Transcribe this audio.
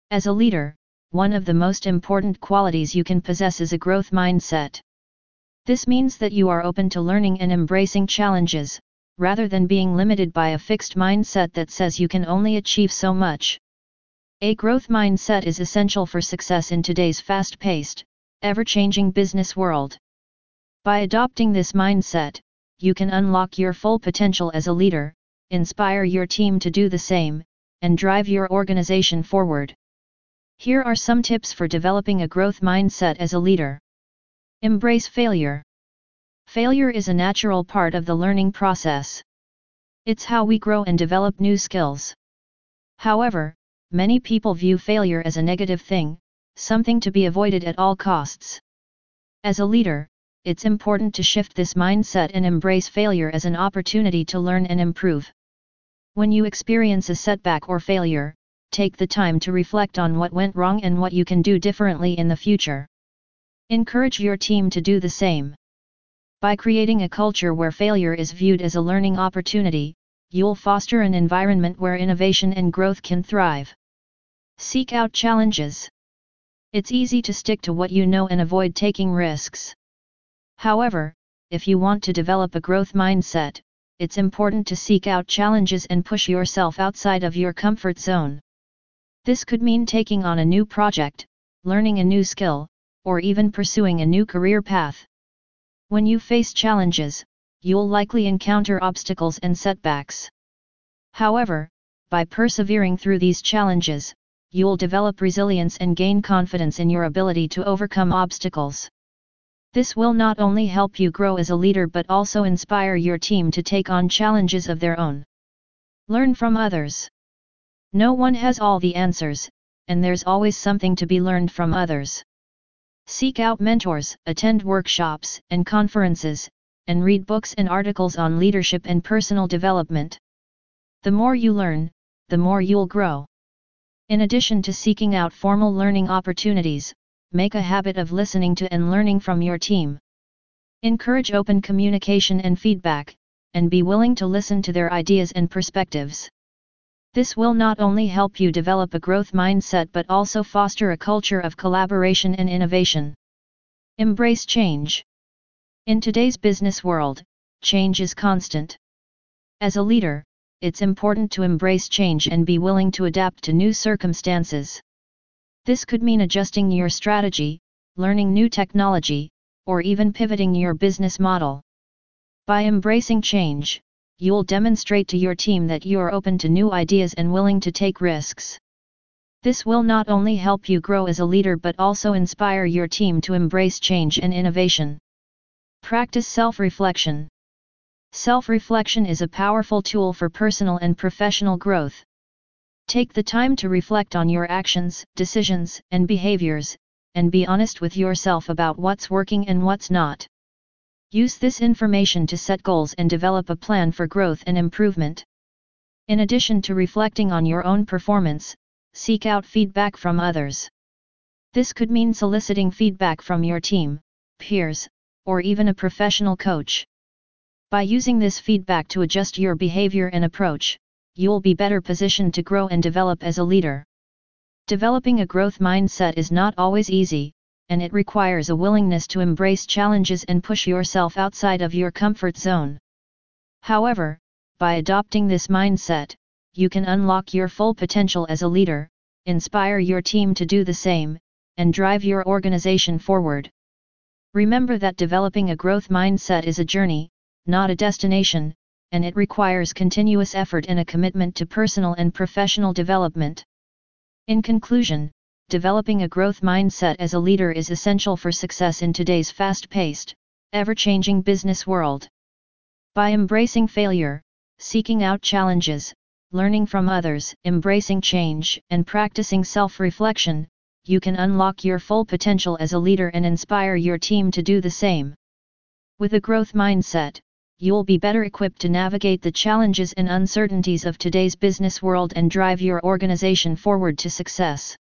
As a leader, one of the most important qualities you can possess is a growth mindset. This means that you are open to learning and embracing challenges, rather than being limited by a fixed mindset that says you can only achieve so much. A growth mindset is essential for success in today's fast-paced, ever-changing business world. By adopting this mindset, you can unlock your full potential as a leader, inspire your team to do the same, and drive your organization forward. Here are some tips for developing a growth mindset as a leader. Embrace failure. Failure is a natural part of the learning process. It's how we grow and develop new skills. However, many people view failure as a negative thing, something to be avoided at all costs. As a leader, it's important to shift this mindset and embrace failure as an opportunity to learn and improve. When you experience a setback or failure, take the time to reflect on what went wrong and what you can do differently in the future. Encourage your team to do the same. By creating a culture where failure is viewed as a learning opportunity, you'll foster an environment where innovation and growth can thrive. Seek out challenges. It's easy to stick to what you know and avoid taking risks. However, if you want to develop a growth mindset, it's important to seek out challenges and push yourself outside of your comfort zone. This could mean taking on a new project, learning a new skill, or even pursuing a new career path. When you face challenges, you'll likely encounter obstacles and setbacks. However, by persevering through these challenges, you'll develop resilience and gain confidence in your ability to overcome obstacles. This will not only help you grow as a leader but also inspire your team to take on challenges of their own. Learn from others. No one has all the answers, and there's always something to be learned from others. Seek out mentors, attend workshops and conferences, and read books and articles on leadership and personal development. The more you learn, the more you'll grow. In addition to seeking out formal learning opportunities, make a habit of listening to and learning from your team. Encourage open communication and feedback, and be willing to listen to their ideas and perspectives. This will not only help you develop a growth mindset but also foster a culture of collaboration and innovation. Embrace change. In today's business world, change is constant. As a leader, it's important to embrace change and be willing to adapt to new circumstances. This could mean adjusting your strategy, learning new technology, or even pivoting your business model. By embracing change, you'll demonstrate to your team that you are open to new ideas and willing to take risks. This will not only help you grow as a leader but also inspire your team to embrace change and innovation. Practice self-reflection. Self-reflection is a powerful tool for personal and professional growth. Take the time to reflect on your actions, decisions, and behaviors, and be honest with yourself about what's working and what's not. Use this information to set goals and develop a plan for growth and improvement. In addition to reflecting on your own performance, seek out feedback from others. This could mean soliciting feedback from your team, peers, or even a professional coach. By using this feedback to adjust your behavior and approach, you'll be better positioned to grow and develop as a leader. Developing a growth mindset is not always easy, and it requires a willingness to embrace challenges and push yourself outside of your comfort zone. However, by adopting this mindset, you can unlock your full potential as a leader, inspire your team to do the same, and drive your organization forward. Remember that developing a growth mindset is a journey, not a destination, and it requires continuous effort and a commitment to personal and professional development. In conclusion, developing a growth mindset as a leader is essential for success in today's fast-paced, ever-changing business world. By embracing failure, seeking out challenges, learning from others, embracing change, and practicing self-reflection, you can unlock your full potential as a leader and inspire your team to do the same. With a growth mindset, you'll be better equipped to navigate the challenges and uncertainties of today's business world and drive your organization forward to success.